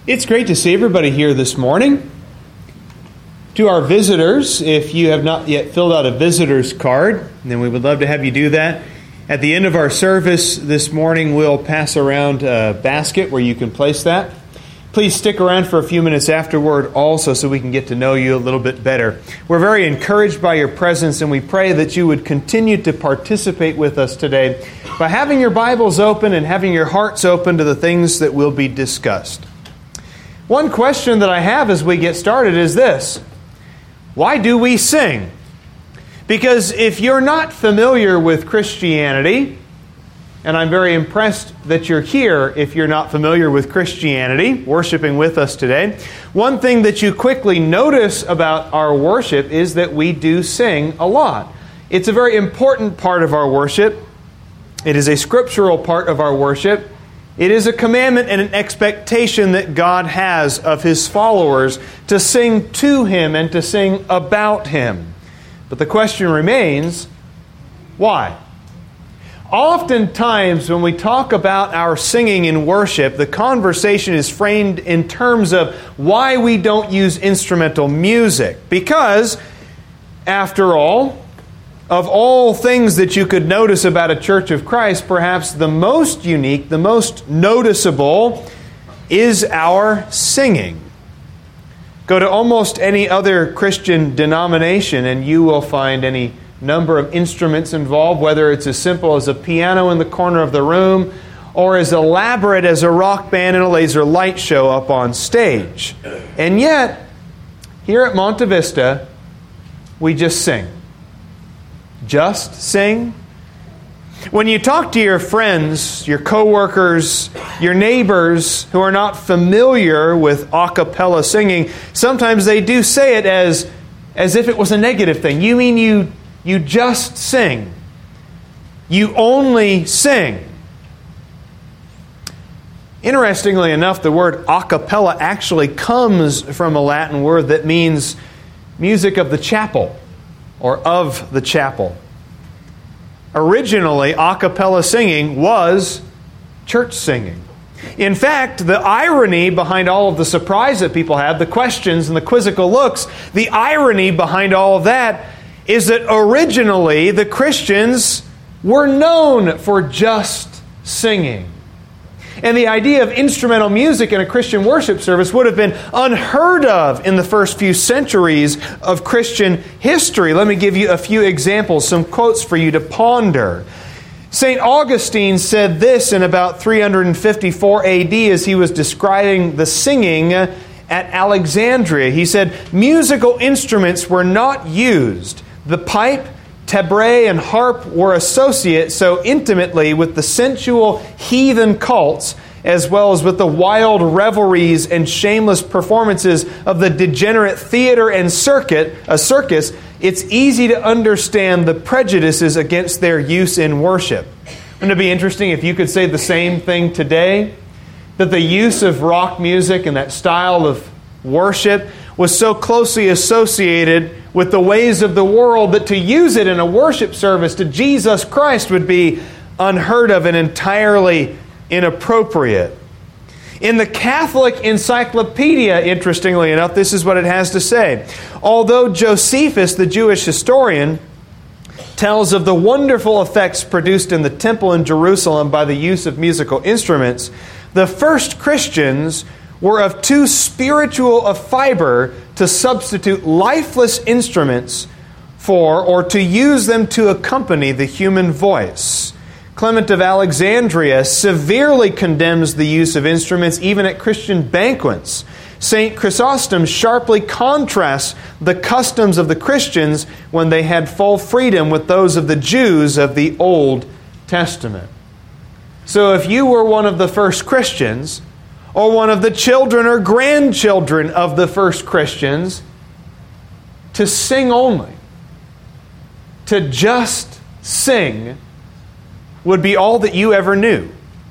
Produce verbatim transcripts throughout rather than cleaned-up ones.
It's great to see everybody here this morning. To our visitors, if you have not yet filled out a visitor's card, then we would love to have you do that. At the end of our service this morning, we'll pass around a basket where you can place that. Please stick around for a few minutes afterward also so we can get to know you a little bit better. We're very encouraged by your presence, and we pray that you would continue to participate with us today by having your Bibles open and having your hearts open to the things that will be discussed. One question that I have as we get started is this: why do we sing? Because if you're not familiar with Christianity, and I'm very impressed that you're here if you're not familiar with Christianity, worshiping with us today, one thing that you quickly notice about our worship is that we do sing a lot. It's a very important part of our worship. It is a scriptural part of our worship. It is a commandment and an expectation that God has of His followers to sing to Him and to sing about Him. But the question remains, why? Oftentimes when we talk about our singing in worship, the conversation is framed in terms of why we don't use instrumental music. Because, after all, of all things that you could notice about a Church of Christ, perhaps the most unique, the most noticeable, is our singing. Go to almost any other Christian denomination and you will find any number of instruments involved, whether it's as simple as a piano in the corner of the room or as elaborate as a rock band and a laser light show up on stage. And yet, here at Monte Vista, we just sing. Just sing. When you talk to your friends, your coworkers, your neighbors who are not familiar with a cappella singing, sometimes they do say it as, as if it was a negative thing. You mean you, you just sing? You only sing? Interestingly enough, the word a cappella actually comes from a Latin word that means music of the chapel, or of the chapel. Originally, a cappella singing was church singing. In fact, the irony behind all of the surprise that people have, the questions and the quizzical looks, the irony behind all of that is that originally the Christians were known for just singing. And the idea of instrumental music in a Christian worship service would have been unheard of in the first few centuries of Christian history. Let me give you a few examples, some quotes for you to ponder. Saint Augustine said this in about three fifty-four A D as he was describing the singing at Alexandria. He said, "Musical instruments were not used. The pipe, tabret, and harp were associate so intimately with the sensual heathen cults as well as with the wild revelries and shameless performances of the degenerate theater and circuit, a circus, it's easy to understand the prejudices against their use in worship." Wouldn't it be interesting if you could say the same thing today? That the use of rock music and that style of worship was so closely associated with the ways of the world that to use it in a worship service to Jesus Christ would be unheard of and entirely inappropriate. In the Catholic Encyclopedia, interestingly enough, this is what it has to say. Although Josephus, the Jewish historian, tells of the wonderful effects produced in the temple in Jerusalem by the use of musical instruments, the first Christians were of too spiritual a fiber to substitute lifeless instruments for or to use them to accompany the human voice. Clement of Alexandria severely condemns the use of instruments even at Christian banquets. Saint Chrysostom sharply contrasts the customs of the Christians when they had full freedom with those of the Jews of the Old Testament. So if you were one of the first Christians, or one of the children or grandchildren of the first Christians, to sing only, to just sing, would be all that you ever knew.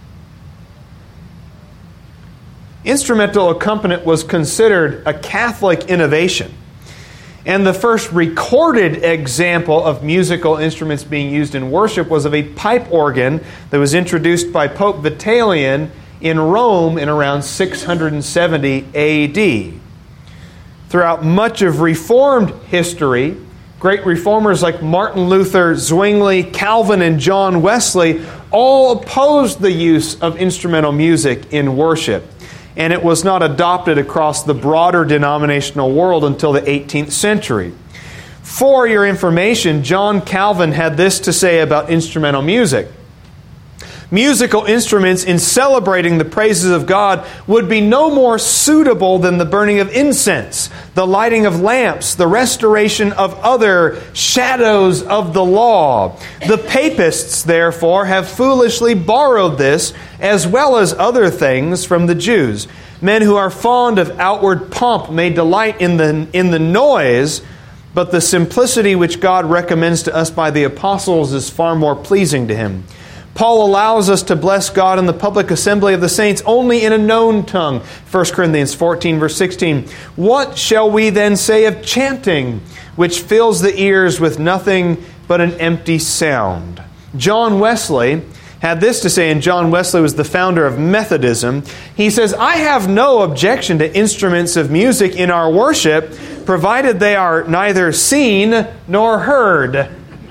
Instrumental accompaniment was considered a Catholic innovation. And the first recorded example of musical instruments being used in worship was of a pipe organ that was introduced by Pope Vitalian in Rome in around six hundred seventy A D. Throughout much of Reformed history, great reformers like Martin Luther, Zwingli, Calvin, and John Wesley all opposed the use of instrumental music in worship, and it was not adopted across the broader denominational world until the eighteenth century. For your information, John Calvin had this to say about instrumental music. Musical instruments in celebrating the praises of God would be no more suitable than the burning of incense, the lighting of lamps, the restoration of other shadows of the law. The papists, therefore, have foolishly borrowed this, as well as other things, from the Jews. Men who are fond of outward pomp may delight in the, in the noise, but the simplicity which God recommends to us by the apostles is far more pleasing to Him. Paul allows us to bless God in the public assembly of the saints only in a known tongue. First Corinthians fourteen, verse sixteen. What shall we then say of chanting, which fills the ears with nothing but an empty sound? John Wesley had this to say, and John Wesley was the founder of Methodism. He says, I have no objection to instruments of music in our worship, provided they are neither seen nor heard.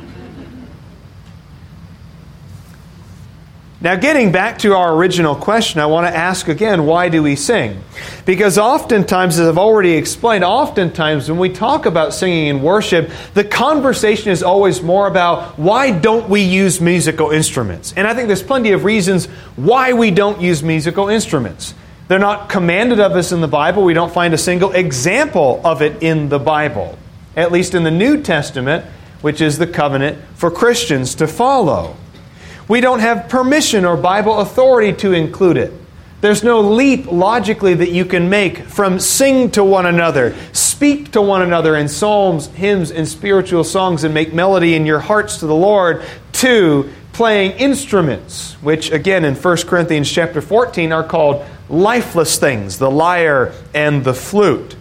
Now, getting back to our original question, I want to ask again, why do we sing? Because oftentimes, as I've already explained, oftentimes when we talk about singing in worship, the conversation is always more about why don't we use musical instruments? And I think there's plenty of reasons why we don't use musical instruments. They're not commanded of us in the Bible. We don't find a single example of it in the Bible, at least in the New Testament, which is the covenant for Christians to follow. We don't have permission or Bible authority to include it. There's no leap logically that you can make from sing to one another, speak to one another in psalms, hymns, and spiritual songs and make melody in your hearts to the Lord, to playing instruments, which again in First Corinthians chapter fourteen are called lifeless things, the lyre and the flute.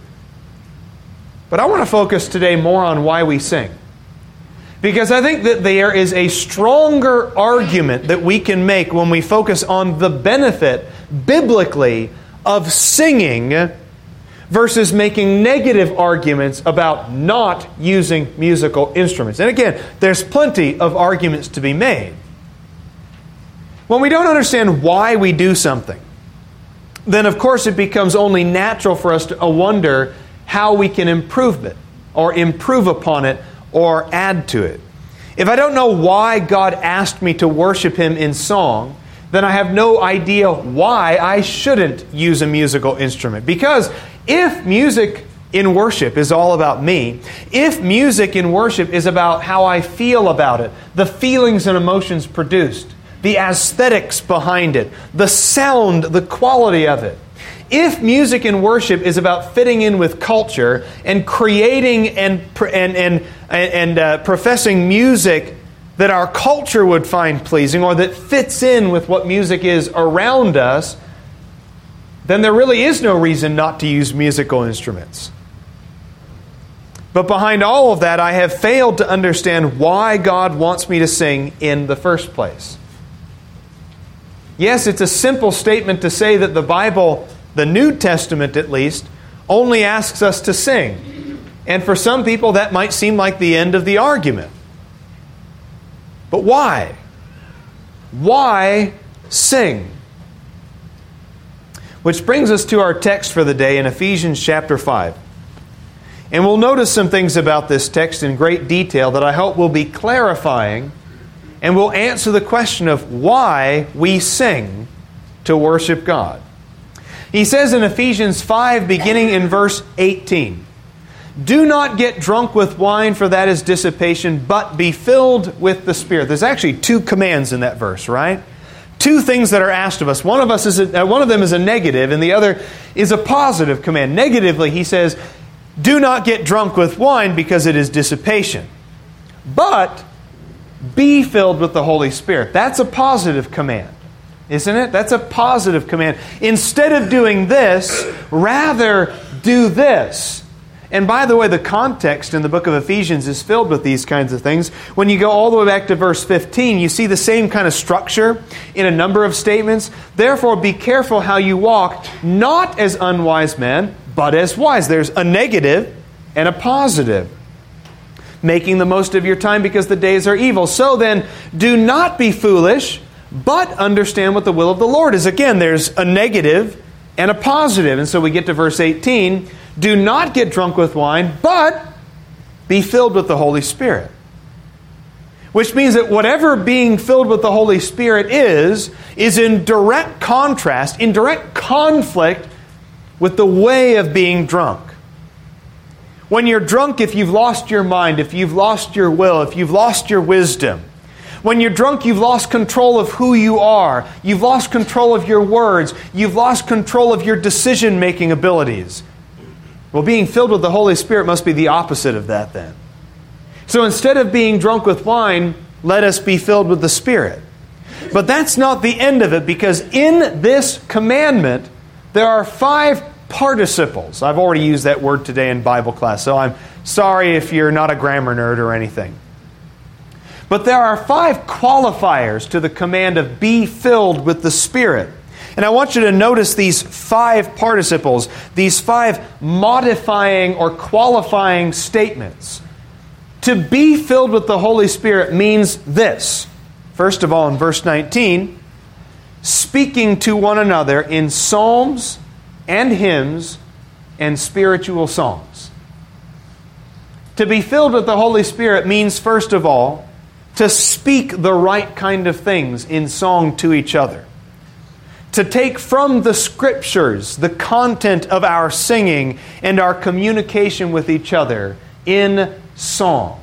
But I want to focus today more on why we sing. Because I think that there is a stronger argument that we can make when we focus on the benefit, biblically, of singing versus making negative arguments about not using musical instruments. And again, there's plenty of arguments to be made. When we don't understand why we do something, then of course it becomes only natural for us to wonder how we can improve it, or improve upon it, or add to it. If I don't know why God asked me to worship Him in song, then I have no idea why I shouldn't use a musical instrument. Because if music in worship is all about me, if music in worship is about how I feel about it, the feelings and emotions produced, the aesthetics behind it, the sound, the quality of it, if music in worship is about fitting in with culture and creating and and and and uh, professing music that our culture would find pleasing or that fits in with what music is around us, then there really is no reason not to use musical instruments. But behind all of that, I have failed to understand why God wants me to sing in the first place. Yes, it's a simple statement to say that the Bible, the New Testament at least, only asks us to sing. And for some people that might seem like the end of the argument. But why? Why sing? Which brings us to our text for the day in Ephesians chapter five. And we'll notice some things about this text in great detail that I hope will be clarifying, and will answer the question of why we sing to worship God. He says in Ephesians five, beginning in verse eighteen, "Do not get drunk with wine, for that is dissipation, but be filled with the Spirit." There's actually two commands in that verse, right? Two things that are asked of us. One of us is a, uh, one of them is a negative, and the other is a positive command. Negatively, he says, "Do not get drunk with wine, because it is dissipation, but be filled with the Holy Spirit." That's a positive command, isn't it? That's a positive command. Instead of doing this, rather do this. And by the way, the context in the book of Ephesians is filled with these kinds of things. When you go all the way back to verse fifteen, you see the same kind of structure in a number of statements. Therefore, be careful how you walk, not as unwise men, but as wise. There's a negative and a positive. Making the most of your time because the days are evil. So then, do not be foolish, but understand what the will of the Lord is. Again, there's a negative and a positive. And so we get to verse eighteen. Do not get drunk with wine, but be filled with the Holy Spirit. Which means that whatever being filled with the Holy Spirit is, is in direct contrast, in direct conflict with the way of being drunk. When you're drunk, if you've lost your mind, if you've lost your will, if you've lost your wisdom, when you're drunk, you've lost control of who you are. You've lost control of your words. You've lost control of your decision-making abilities. Well, being filled with the Holy Spirit must be the opposite of that then. So instead of being drunk with wine, let us be filled with the Spirit. But that's not the end of it, because in this commandment, there are five participles. I've already used that word today in Bible class, so I'm sorry if you're not a grammar nerd or anything. But there are five qualifiers to the command of be filled with the Spirit. And I want you to notice these five participles, these five modifying or qualifying statements. To be filled with the Holy Spirit means this. First of all, in verse nineteen, speaking to one another in psalms and hymns and spiritual songs. To be filled with the Holy Spirit means, first of all, to speak the right kind of things in song to each other. To take from the Scriptures the content of our singing and our communication with each other in song.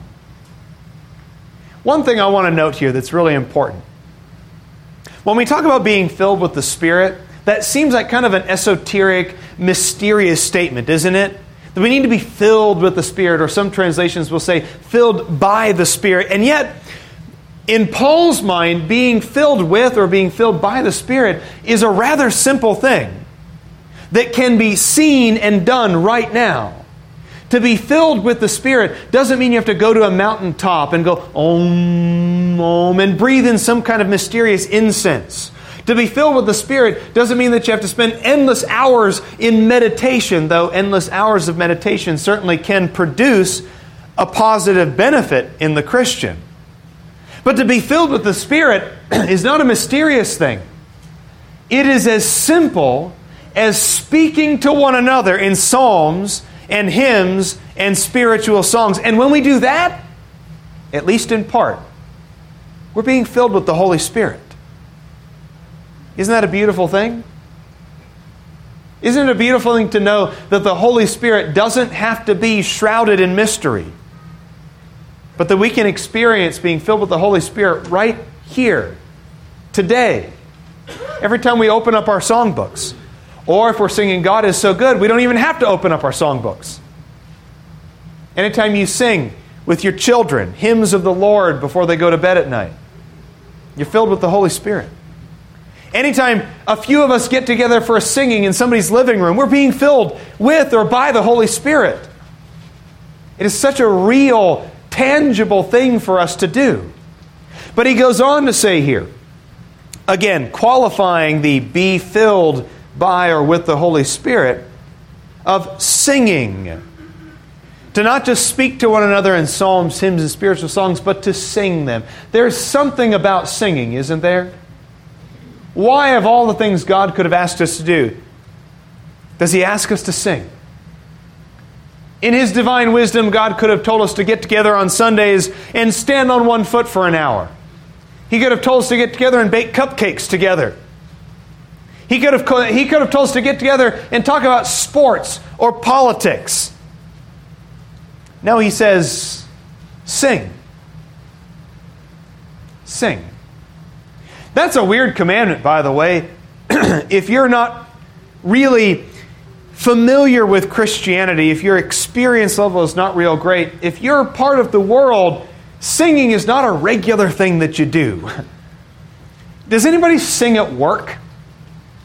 One thing I want to note here that's really important. When we talk about being filled with the Spirit, that seems like kind of an esoteric, mysterious statement, isn't it? That we need to be filled with the Spirit, or some translations will say filled by the Spirit. And yet, in Paul's mind, being filled with or being filled by the Spirit is a rather simple thing that can be seen and done right now. To be filled with the Spirit doesn't mean you have to go to a mountaintop and go om, om, and breathe in some kind of mysterious incense. To be filled with the Spirit doesn't mean that you have to spend endless hours in meditation, though endless hours of meditation certainly can produce a positive benefit in the Christian. But to be filled with the Spirit is not a mysterious thing. It is as simple as speaking to one another in psalms and hymns and spiritual songs. And when we do that, at least in part, we're being filled with the Holy Spirit. Isn't that a beautiful thing? Isn't it a beautiful thing to know that the Holy Spirit doesn't have to be shrouded in mystery, but that we can experience being filled with the Holy Spirit right here, today. Every time we open up our songbooks. Or if we're singing God is so good, we don't even have to open up our songbooks. Anytime you sing with your children hymns of the Lord before they go to bed at night, you're filled with the Holy Spirit. Anytime a few of us get together for a singing in somebody's living room, we're being filled with or by the Holy Spirit. It is such a real, tangible thing for us to do. But he goes on to say here, again, qualifying the be filled by or with the Holy Spirit, of singing. To not just speak to one another in psalms, hymns, and spiritual songs, but to sing them. There's something about singing, isn't there? Why, of all the things God could have asked us to do, does He ask us to sing? In His divine wisdom, God could have told us to get together on Sundays and stand on one foot for an hour. He could have told us to get together and bake cupcakes together. He could have, he could have told us to get together and talk about sports or politics. No, He says, sing. Sing. That's a weird commandment, by the way. If you're not really familiar with Christianity, if your experience level is not real great, if you're part of the world, singing is not a regular thing that you do. Does anybody sing at work?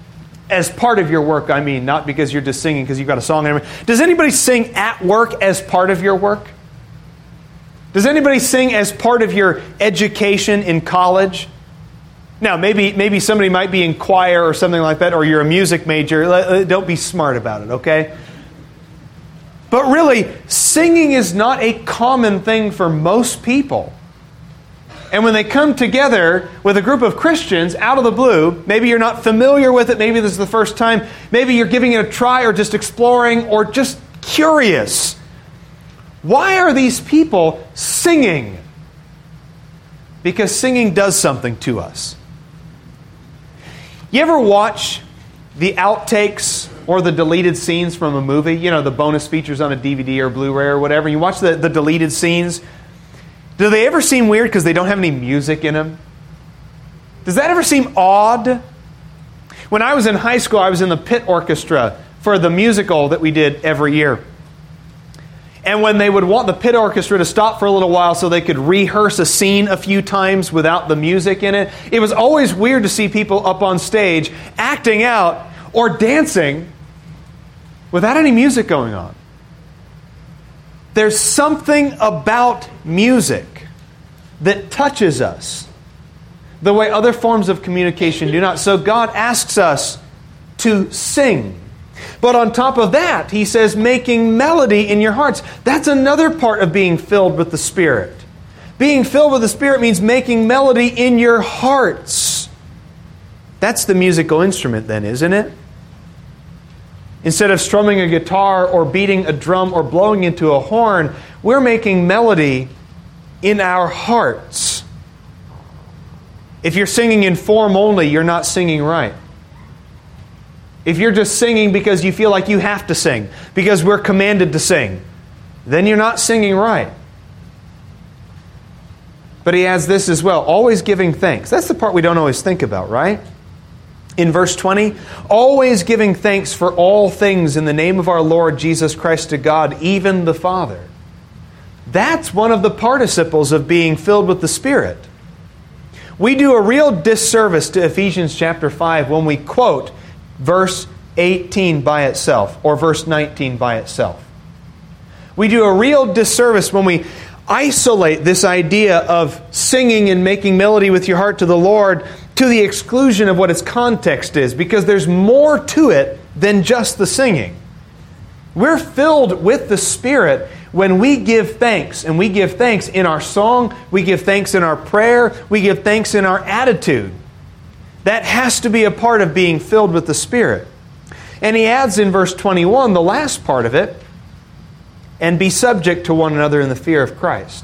As part of your work, I mean, not because you're just singing because you've got a song. And everything. Does anybody sing at work as part of your work? Does anybody sing as part of your education in college? Now, maybe maybe somebody might be in choir or something like that, or you're a music major. Don't be smart about it, okay? But really, singing is not a common thing for most people. And when they come together with a group of Christians out of the blue, maybe you're not familiar with it, maybe this is the first time, maybe you're giving it a try or just exploring or just curious. Why are these people singing? Because singing does something to us. You ever watch the outtakes or the deleted scenes from a movie? You know, the bonus features on a D V D or Blu-ray or whatever. You watch the, the deleted scenes. Do they ever seem weird because they don't have any music in them? Does that ever seem odd? When I was in high school, I was in the pit orchestra for the musical that we did every year. And when they would want the pit orchestra to stop for a little while so they could rehearse a scene a few times without the music in it, it was always weird to see people up on stage acting out or dancing without any music going on. There's something about music that touches us the way other forms of communication do not. So God asks us to sing. But on top of that, He says, making melody in your hearts. That's another part of being filled with the Spirit. Being filled with the Spirit means making melody in your hearts. That's the musical instrument then, isn't it? Instead of strumming a guitar or beating a drum or blowing into a horn, we're making melody in our hearts. If you're singing in form only, you're not singing right. If you're just singing because you feel like you have to sing, because we're commanded to sing, then you're not singing right. But He adds this as well, always giving thanks. That's the part we don't always think about, right? In verse twenty, always giving thanks for all things in the name of our Lord Jesus Christ to God, even the Father. That's one of the participles of being filled with the Spirit. We do a real disservice to Ephesians chapter five when we quote verse eighteen by itself or verse nineteen by itself. We do a real disservice when we isolate this idea of singing and making melody with your heart to the Lord to the exclusion of what its context is, because there's more to it than just the singing. We're filled with the Spirit when we give thanks, and we give thanks in our song, we give thanks in our prayer, we give thanks in our attitude. That has to be a part of being filled with the Spirit. And he adds in verse twenty-one, the last part of it, and be subject to one another in the fear of Christ.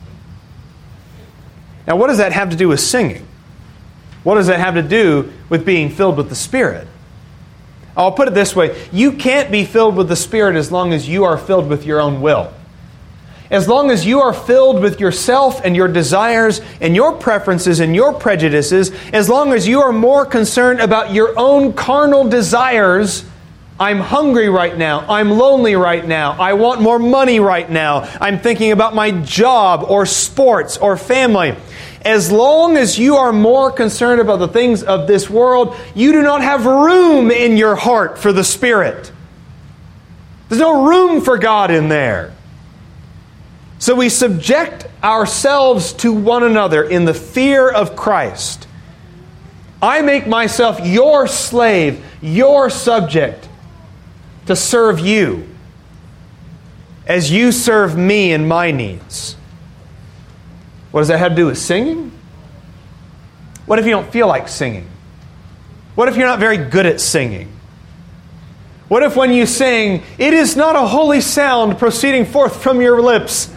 Now, what does that have to do with singing? What does that have to do with being filled with the Spirit? I'll put it this way. You can't be filled with the Spirit as long as you are filled with your own will. As long as you are filled with yourself and your desires and your preferences and your prejudices, as long as you are more concerned about your own carnal desires, I'm hungry right now, I'm lonely right now, I want more money right now, I'm thinking about my job or sports or family. As long as you are more concerned about the things of this world, you do not have room in your heart for the Spirit. There's no room for God in there. So we subject ourselves to one another in the fear of Christ. I make myself your slave, your subject, to serve you as you serve me in my needs. What does that have to do with singing? What if you don't feel like singing? What if you're not very good at singing? What if when you sing, it is not a holy sound proceeding forth from your lips?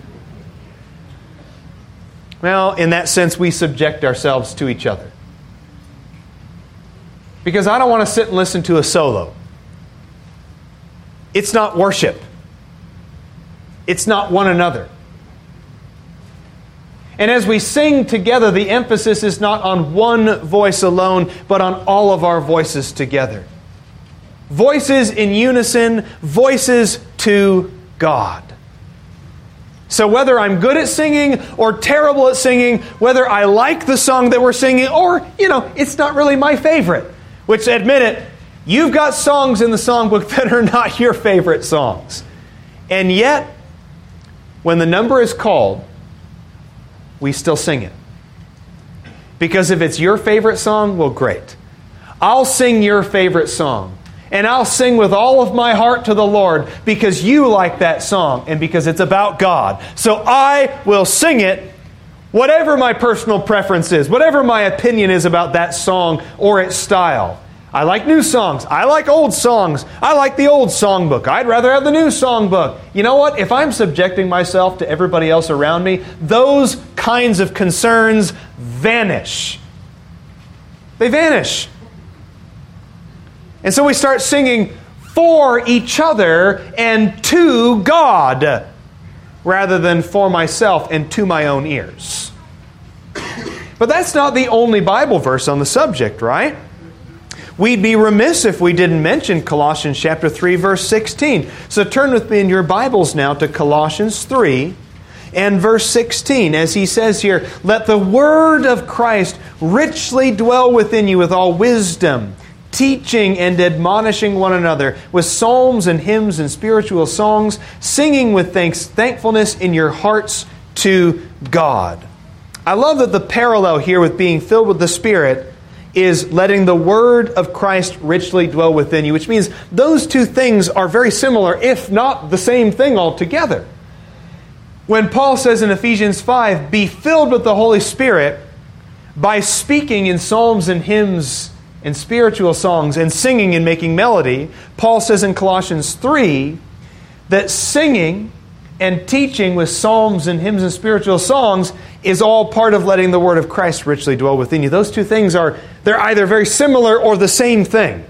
Well, in that sense, we subject ourselves to each other. Because I don't want to sit and listen to a solo. It's not worship. It's not one another. And as we sing together, the emphasis is not on one voice alone, but on all of our voices together. Voices in unison, voices to God. So whether I'm good at singing or terrible at singing, whether I like the song that we're singing or, you know, it's not really my favorite, which, admit it, You've got songs in the songbook that are not your favorite songs. And yet, when the number is called, we still sing it. Because if it's your favorite song, well, great. I'll sing your favorite song. And I'll sing with all of my heart to the Lord because you like that song and because it's about God. So I will sing it, whatever my personal preference is, whatever my opinion is about that song or its style. I like new songs. I like old songs. I like the old songbook. I'd rather have the new songbook. You know what? If I'm subjecting myself to everybody else around me, those kinds of concerns vanish. They vanish. And so we start singing for each other and to God, rather than for myself and to my own ears. But that's not the only Bible verse on the subject, right? We'd be remiss if we didn't mention Colossians chapter three, verse sixteen. So turn with me in your Bibles now to Colossians three and verse sixteen. As he says here, let the word of Christ richly dwell within you with all wisdom, teaching and admonishing one another with psalms and hymns and spiritual songs, singing with thanks, thankfulness in your hearts to God. I love that the parallel here with being filled with the Spirit is letting the word of Christ richly dwell within you, which means those two things are very similar, if not the same thing altogether. When Paul says in Ephesians five, be filled with the Holy Spirit by speaking in psalms and hymns and spiritual songs and singing and making melody, Paul says in Colossians three that singing and teaching with psalms and hymns and spiritual songs is all part of letting the word of Christ richly dwell within you. Those two things are, they're either very similar or the same thing.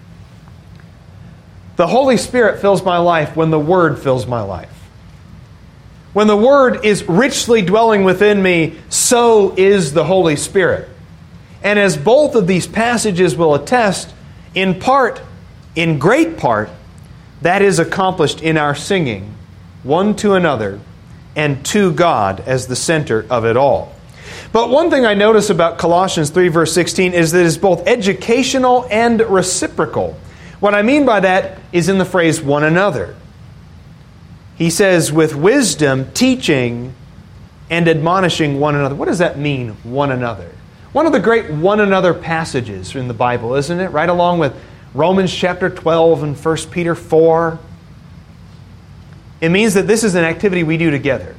The Holy Spirit fills my life when the word fills my life. When the word is richly dwelling within me, so is the Holy Spirit. And as both of these passages will attest, in part, in great part, that is accomplished in our singing, one to another, and to God as the center of it all. But one thing I notice about Colossians three, verse sixteen, is that it is both educational and reciprocal. What I mean by that is in the phrase one another. He says, with wisdom, teaching, and admonishing one another. What does that mean, one another? One of the great one another passages in the Bible, isn't it? Right along with Romans chapter twelve and First Peter four. It means that this is an activity we do together.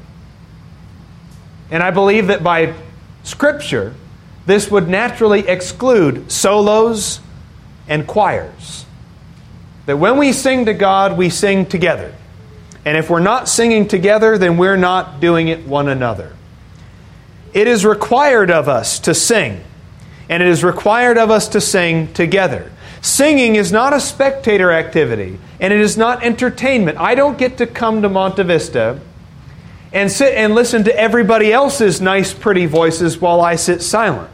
And I believe that by Scripture, this would naturally exclude solos and choirs. That when we sing to God, we sing together. And if we're not singing together, then we're not doing it one another. It is required of us to sing. And it is required of us to sing together. Singing is not a spectator activity, and it is not entertainment. I don't get to come to Monte Vista and sit and listen to everybody else's nice, pretty voices while I sit silent.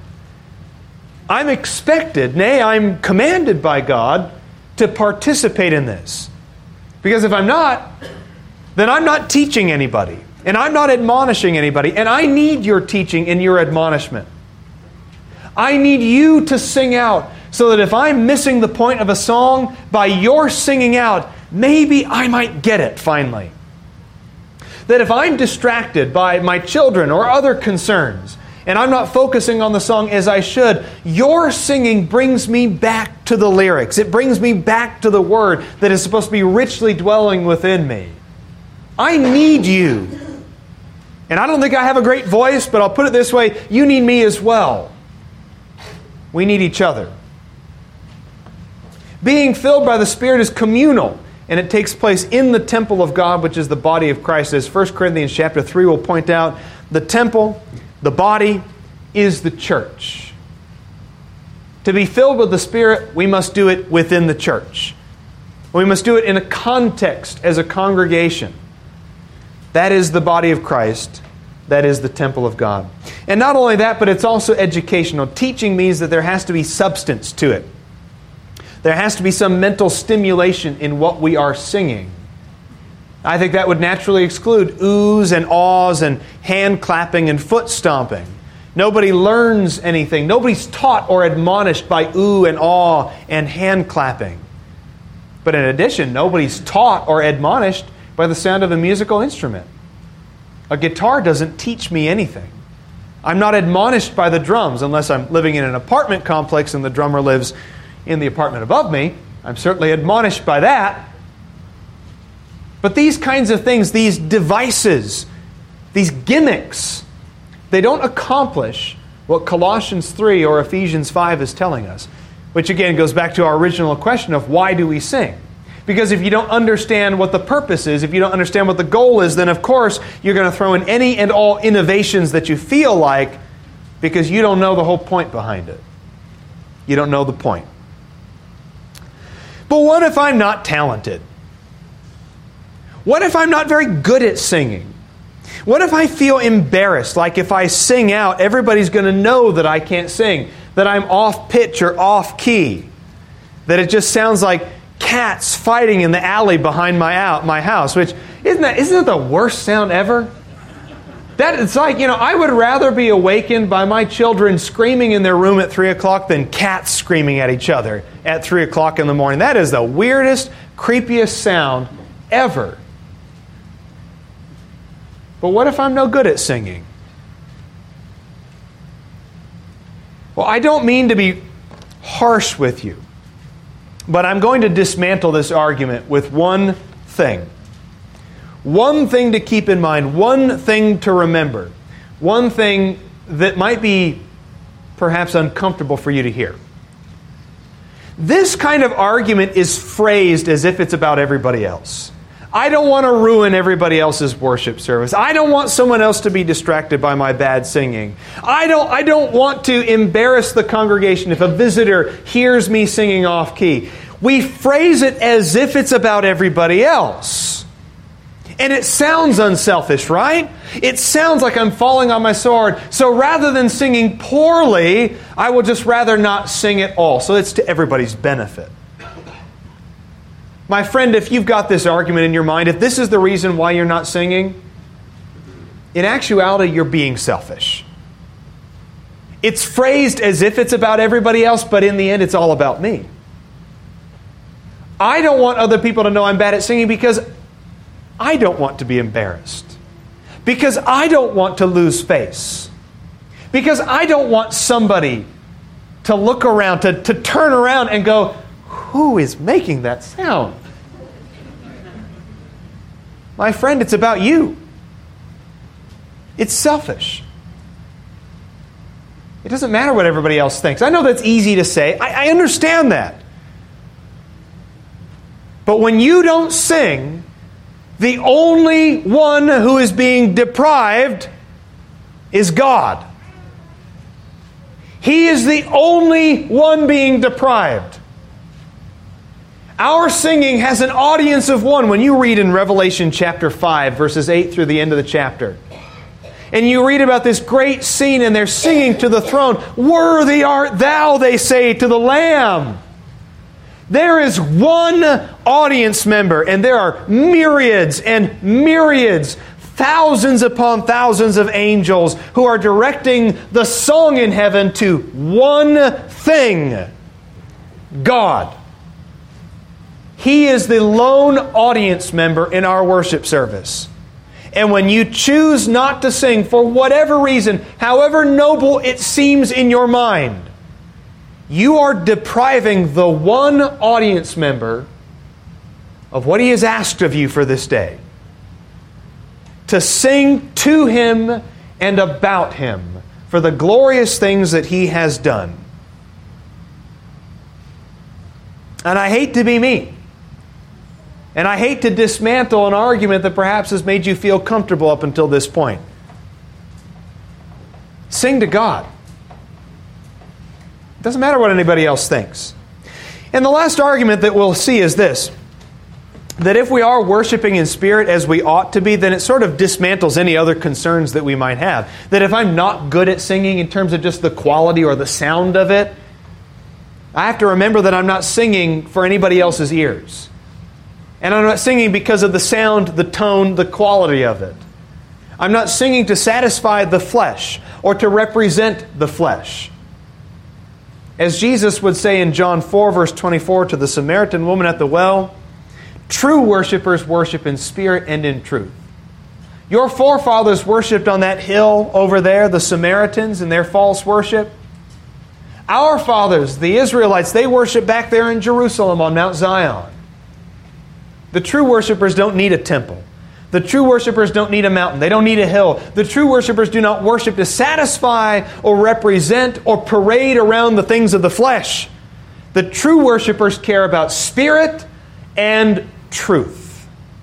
I'm expected, nay, I'm commanded by God to participate in this. Because if I'm not, then I'm not teaching anybody, and I'm not admonishing anybody, and I need your teaching and your admonishment. I need you to sing out, so that if I'm missing the point of a song, by your singing out, maybe I might get it finally. That if I'm distracted by my children or other concerns, and I'm not focusing on the song as I should, your singing brings me back to the lyrics. It brings me back to the word that is supposed to be richly dwelling within me. I need you. And I don't think I have a great voice, but I'll put it this way, you need me as well. We need each other. Being filled by the Spirit is communal, and it takes place in the temple of God, which is the body of Christ. As First Corinthians chapter three will point out, the temple, the body, is the church. To be filled with the Spirit, we must do it within the church. We must do it in a context as a congregation. That is the body of Christ. That is the temple of God. And not only that, but it's also educational. Teaching means that there has to be substance to it. There has to be some mental stimulation in what we are singing. I think that would naturally exclude oohs and ahs and hand clapping and foot stomping. Nobody learns anything. Nobody's taught or admonished by ooh and awe and hand clapping. But in addition, nobody's taught or admonished by the sound of a musical instrument. A guitar doesn't teach me anything. I'm not admonished by the drums unless I'm living in an apartment complex and the drummer lives in the apartment above me. I'm certainly admonished by that. But these kinds of things, these devices, these gimmicks, they don't accomplish what Colossians three or Ephesians five is telling us. Which again goes back to our original question of why do we sing? Because if you don't understand what the purpose is, if you don't understand what the goal is, then of course you're going to throw in any and all innovations that you feel like because you don't know the whole point behind it. You don't know the point. But what if I'm not talented? What if I'm not very good at singing? What if I feel embarrassed, like if I sing out, everybody's going to know that I can't sing, that I'm off pitch or off key, that it just sounds like cats fighting in the alley behind my out my house, which isn't that isn't that the worst sound ever? That it's like, you know, I would rather be awakened by my children screaming in their room at three o'clock than cats screaming at each other at three o'clock in the morning. That is the weirdest, creepiest sound ever. But what if I'm no good at singing? Well, I don't mean to be harsh with you, but I'm going to dismantle this argument with one thing. One thing to keep in mind, one thing to remember, one thing that might be perhaps uncomfortable for you to hear. This kind of argument is phrased as if it's about everybody else. I don't want to ruin everybody else's worship service. I don't want someone else to be distracted by my bad singing. I don't, I don't want to embarrass the congregation if a visitor hears me singing off key. We phrase it as if it's about everybody else. And it sounds unselfish, right? It sounds like I'm falling on my sword. So rather than singing poorly, I will just rather not sing at all. So it's to everybody's benefit. My friend, if you've got this argument in your mind, if this is the reason why you're not singing, in actuality, you're being selfish. It's phrased as if it's about everybody else, but in the end, it's all about me. I don't want other people to know I'm bad at singing because I don't want to be embarrassed. Because I don't want to lose face. Because I don't want somebody to look around, to, to turn around and go, who is making that sound? My friend, it's about you. It's selfish. It doesn't matter what everybody else thinks. I know that's easy to say. I, I understand that. But when you don't sing, the only one who is being deprived is God. He is the only one being deprived. Our singing has an audience of one. When you read in Revelation chapter five, verses eight through the end of the chapter, and you read about this great scene, and they're singing to the throne, "Worthy art thou," they say, to the Lamb. There is one audience member, and there are myriads and myriads, thousands upon thousands of angels who are directing the song in heaven to one thing: God. He is the lone audience member in our worship service. And when you choose not to sing for whatever reason, however noble it seems in your mind, you are depriving the one audience member of what He has asked of you for this day. To sing to Him and about Him for the glorious things that He has done. And I hate to be mean. And I hate to dismantle an argument that perhaps has made you feel comfortable up until this point. Sing to God. It doesn't matter what anybody else thinks. And the last argument that we'll see is this: that if we are worshiping in spirit as we ought to be, then it sort of dismantles any other concerns that we might have. That if I'm not good at singing in terms of just the quality or the sound of it, I have to remember that I'm not singing for anybody else's ears. And I'm not singing because of the sound, the tone, the quality of it. I'm not singing to satisfy the flesh or to represent the flesh. As Jesus would say in John four, verse twenty-four, to the Samaritan woman at the well, true worshipers worship in spirit and in truth. Your forefathers worshipped on that hill over there, the Samaritans and their false worship. Our fathers, the Israelites, they worship back there in Jerusalem on Mount Zion. The true worshipers don't need a temple. The true worshipers don't need a mountain. They don't need a hill. The true worshipers do not worship to satisfy or represent or parade around the things of the flesh. The true worshipers care about spirit and truth.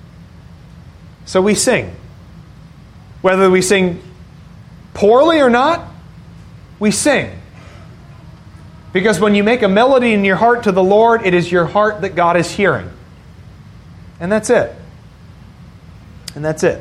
So we sing. Whether we sing poorly or not, we sing. Because when you make a melody in your heart to the Lord, it is your heart that God is hearing. And that's it. And that's it.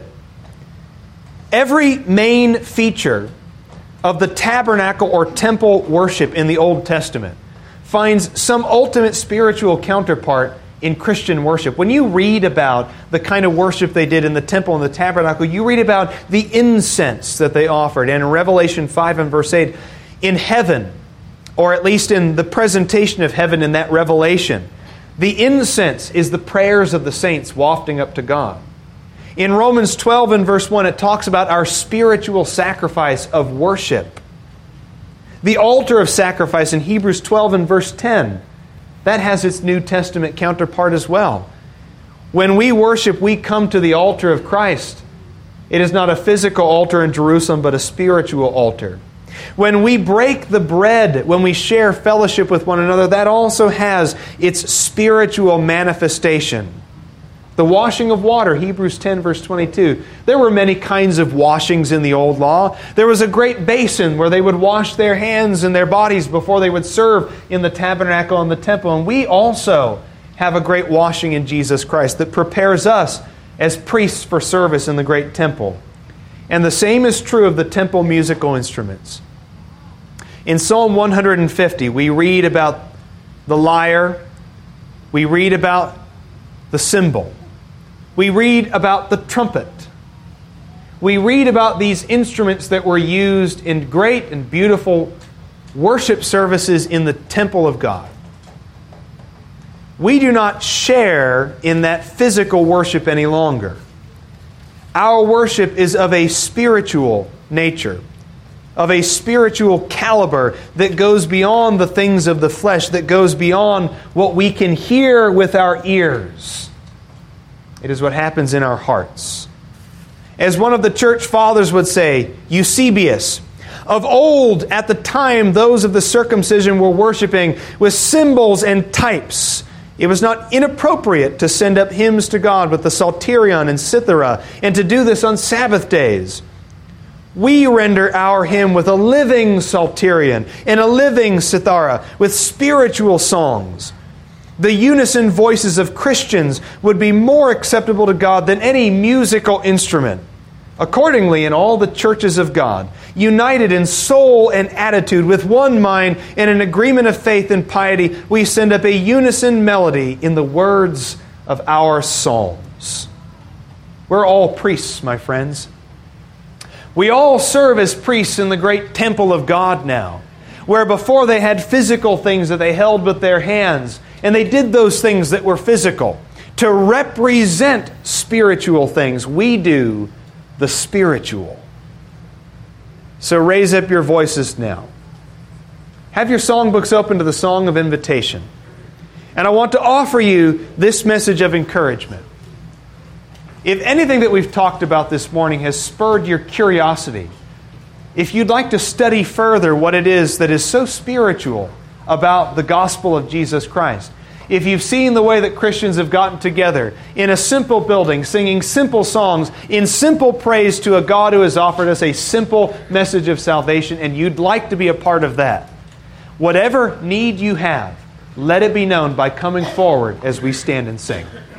Every main feature of the tabernacle or temple worship in the Old Testament finds some ultimate spiritual counterpart in Christian worship. When you read about the kind of worship they did in the temple and the tabernacle, you read about the incense that they offered. And in Revelation five and verse eight, in heaven, or at least in the presentation of heaven in that revelation, the incense is the prayers of the saints wafting up to God. In Romans twelve and verse one, it talks about our spiritual sacrifice of worship. The altar of sacrifice in Hebrews twelve and verse ten, that has its New Testament counterpart as well. When we worship, we come to the altar of Christ. It is not a physical altar in Jerusalem, but a spiritual altar. When we break the bread, when we share fellowship with one another, that also has its spiritual manifestation. The washing of water, Hebrews ten, verse twenty-two. There were many kinds of washings in the old law. There was a great basin where they would wash their hands and their bodies before they would serve in the tabernacle and the temple. And we also have a great washing in Jesus Christ that prepares us as priests for service in the great temple. And the same is true of the temple musical instruments. In Psalm one hundred fifty, we read about the lyre. We read about the cymbal. We read about the trumpet. We read about these instruments that were used in great and beautiful worship services in the temple of God. We do not share in that physical worship any longer. Our worship is of a spiritual nature, of a spiritual caliber that goes beyond the things of the flesh, that goes beyond what we can hear with our ears. It is what happens in our hearts. As one of the church fathers would say, Eusebius, of old, at the time those of the circumcision were worshiping with symbols and types, it was not inappropriate to send up hymns to God with the psalterion and cithara, and to do this on Sabbath days. We render our hymn with a living psalterion and a living cithara, with spiritual songs. The unison voices of Christians would be more acceptable to God than any musical instrument. Accordingly, in all the churches of God, united in soul and attitude, with one mind and an agreement of faith and piety, we send up a unison melody in the words of our psalms. We're all priests, my friends. We all serve as priests in the great temple of God now, where before they had physical things that they held with their hands, and they did those things that were physical to represent spiritual things. We do the spiritual. So raise up your voices now. Have your songbooks open to the song of invitation. And I want to offer you this message of encouragement. If anything that we've talked about this morning has spurred your curiosity, if you'd like to study further what it is that is so spiritual about the gospel of Jesus Christ, if you've seen the way that Christians have gotten together in a simple building, singing simple songs in simple praise to a God who has offered us a simple message of salvation, and you'd like to be a part of that, whatever need you have, let it be known by coming forward as we stand and sing.